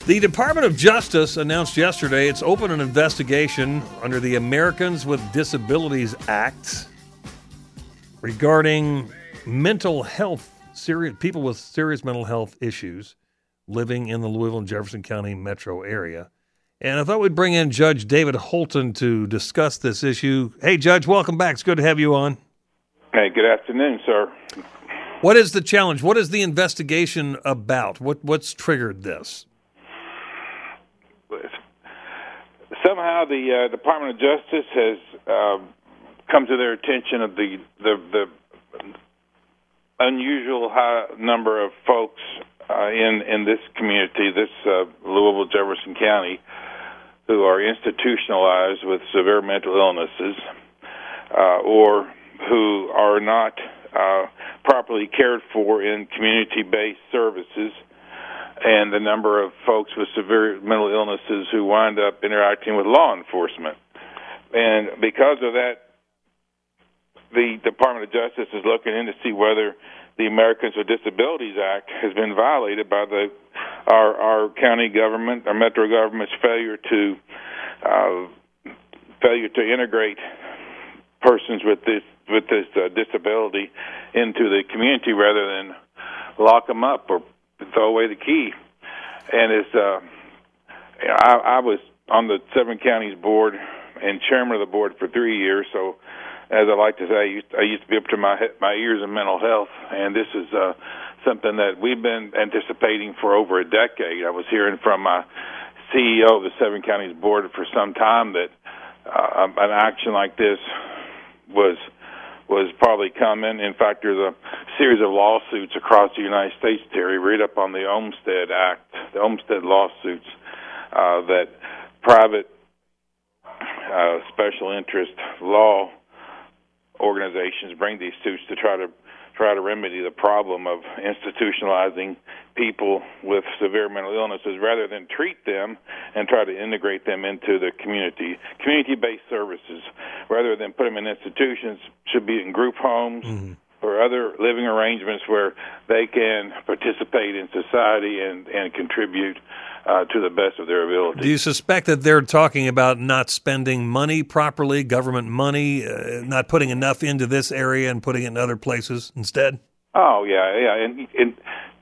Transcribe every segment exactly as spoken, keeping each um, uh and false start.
The Department of Justice announced yesterday it's opened an investigation under the Americans with Disabilities Act regarding mental health, serious people with serious mental health issues living in the Louisville and Jefferson County metro area. And I thought we'd bring in Judge David Holton to discuss this issue. Hey, Judge, welcome back. It's good to have you on. Hey, good afternoon, sir. What is the challenge? What is the investigation about? What What's triggered this? Somehow the uh, Department of Justice has uh, come to their attention of the, the, the unusual high number of folks uh, in, in this community, this uh, Louisville, Jefferson County, who are institutionalized with severe mental illnesses uh, or who are not uh, properly cared for in community-based services, and the number of folks with severe mental illnesses who wind up interacting with law enforcement. And because of that, the Department of Justice is looking in to see whether the Americans with Disabilities Act has been violated by the our, our county government, our metro government's failure to uh, failure to integrate persons with this with this uh, disability into the community rather than lock them up or throw away the key. And it's uh, I, I was on the Seven Counties board and chairman of the board for three years. So, as I like to say, I used, I used to be up to my my ears in mental health, and this is uh, something that we've been anticipating for over a decade. I was hearing from my C E O of the Seven Counties board for some time that uh, an action like this was was probably coming. In fact, there's a series of lawsuits across the United States, Terry. Read up on the Olmstead Act, the Olmstead lawsuits, uh, that private uh, special interest law organizations bring these suits to try to try to remedy the problem of institutionalizing people with severe mental illnesses rather than treat them and try to integrate them into the community. Community-based services, rather than put them in institutions, should be in group homes mm-hmm. or other living arrangements where they can participate in society and, and contribute uh, to the best of their ability. Do you suspect that they're talking about not spending money properly, government money, uh, not putting enough into this area and putting it in other places instead? Oh, yeah, yeah. And, and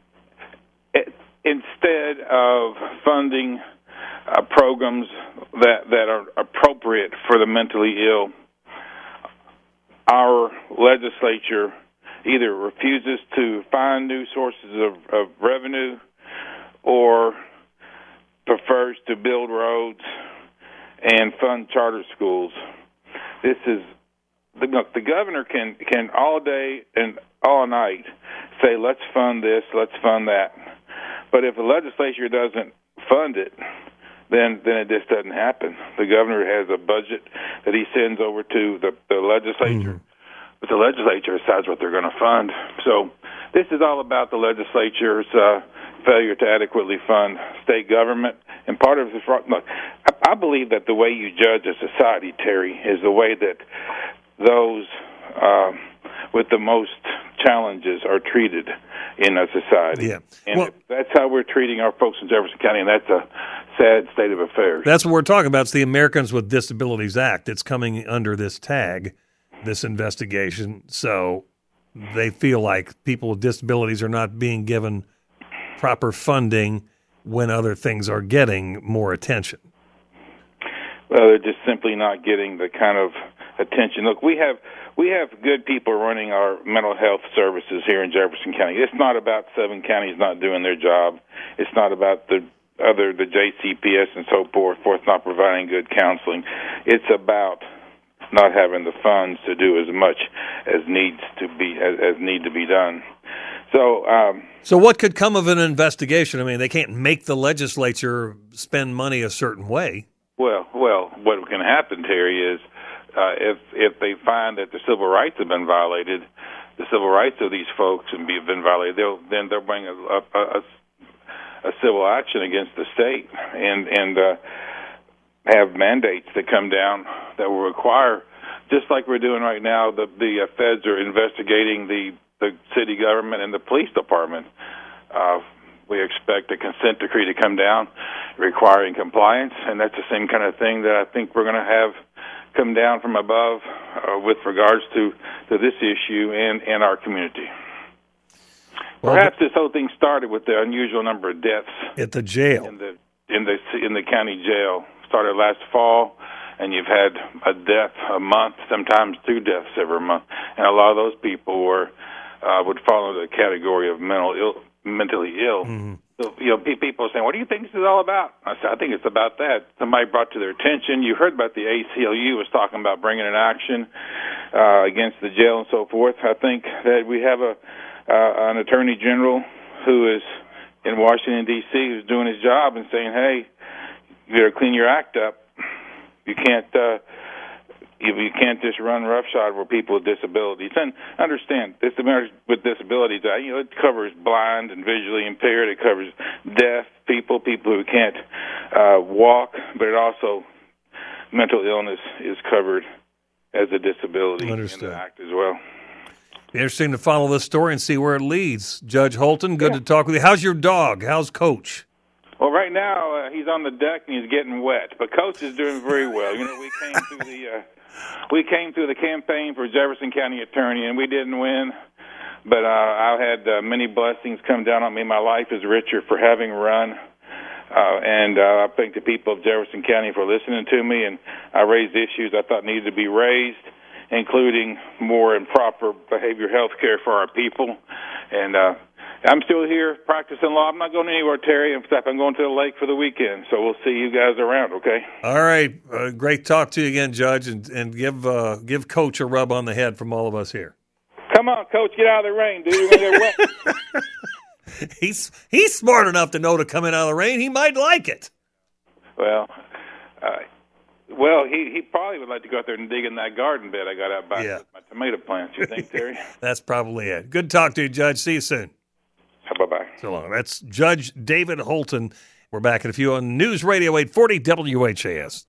it, instead of funding uh, programs that, that are appropriate for the mentally ill, our legislature either refuses to find new sources of, of revenue or prefers to build roads and fund charter schools. This is the, the governor can can all day and all night say, let's fund this, let's fund that. But if the legislature doesn't fund it, then then it just doesn't happen. The governor has a budget that he sends over to the, the legislature, mm-hmm. but the legislature decides what they're going to fund. So this is all about the legislature's uh, failure to adequately fund state government. And part of this, look, I, I believe that the way you judge a society, Terry, is the way that those uh, with the most challenges are treated in a society. Yeah. And well, if that's how we're treating our folks in Jefferson County, and that's a sad state of affairs. That's what we're talking about. It's the Americans with Disabilities Act. It's coming under this tag, this investigation. So they feel like people with disabilities are not being given proper funding when other things are getting more attention. Well, they're just simply not getting the kind of attention. Look, we have we have good people running our mental health services here in Jefferson County. It's not about seven counties not doing their job. It's not about the other the J C P S and so forth, forth not providing good counseling. It's about not having the funds to do as much as needs to be as, as need to be done. So, um, so what could come of an investigation? I mean, they can't make the legislature spend money a certain way. Well, well, what can happen, Terry, is uh, if if they find that the civil rights have been violated, the civil rights of these folks have been violated, they'll then they'll bring a, a, a, a civil action against the state and and uh, have mandates that come down that will require, just like we're doing right now. The the uh, feds are investigating the. the city government and the police department. Uh, we expect a consent decree to come down requiring compliance, and that's the same kind of thing that I think we're going to have come down from above uh, with regards to, to this issue and, and our community. Well, perhaps this whole thing started with the unusual number of deaths at the jail in the in the in the county jail. Started last fall, and you've had a death a month, sometimes two deaths every month, and a lot of those people were uh, would fall into the category of mental ill, mentally ill. Mm-hmm. So, you know, people are saying, "What do you think this is all about?" I said, "I think it's about that." Somebody brought to their attention. You heard about the A C L U was talking about bringing an action uh, against the jail and so forth. I think that we have a uh, an attorney general who is in Washington D C who's doing his job and saying, "Hey, you better clean your act up. You can't." Uh, You, you can't just run roughshod over people with disabilities. And understand, this Americans with disabilities, uh, you know, it covers blind and visually impaired. It covers deaf people, people who can't uh, walk, but it also, mental illness is covered as a disability Understood. in the act as well. Interesting to follow this story and see where it leads. Judge Holton, good yeah. to talk with you. How's your dog? How's Coach? Well, right now uh, he's on the deck and he's getting wet, but Coach is doing very well. You know, we came through the uh, we came through the campaign for Jefferson County Attorney, and we didn't win. But uh, I had uh, many blessings come down on me. My life is richer for having run, uh, and uh, I thank the people of Jefferson County for listening to me. And I raised issues I thought needed to be raised, including more and proper behavioral health care for our people. And uh, I'm still here practicing law. I'm not going anywhere, Terry. In fact, I'm going to the lake for the weekend. So we'll see you guys around, okay? All right. Uh, great talk to you again, Judge, and, and give uh, give Coach a rub on the head from all of us here. Come on, Coach, get out of the rain, dude. You're going to get wet. he's, he's smart enough to know to come in out of the rain. He might like it. Well, uh, well, he, he probably would like to go out there and dig in that garden bed I got out back yeah. with my tomato plants. You think, Terry? That's probably it. Good talk to you, Judge. See you soon. Bye-bye. So long. That's Judge David Holton. We're back in a few on News Radio eight forty W H A S.